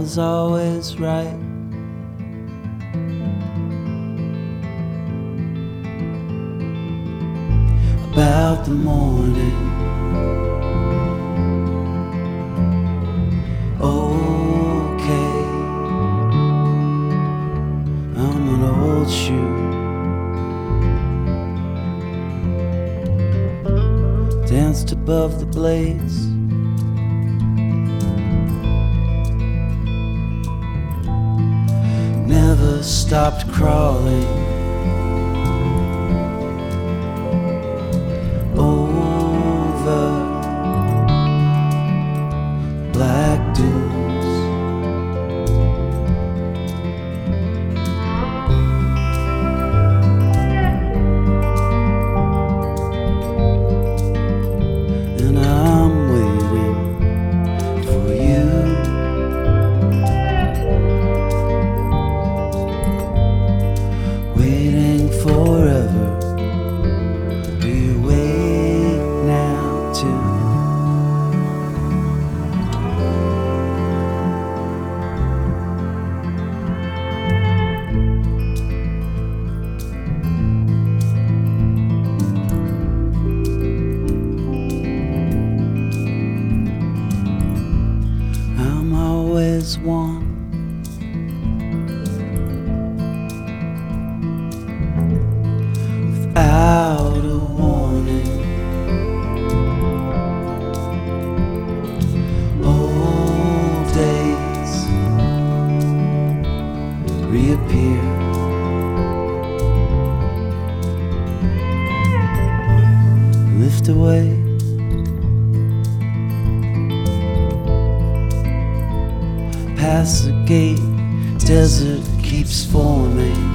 was always right. About the morning, okay, I'm an old shoe, danced above the blades, never stopped crawling over black dunes. And I'm waiting for you, waiting forever. Do you wait now too? I'm always one without a warning. Old days reappear, lift away. Past the gate, desert keeps forming.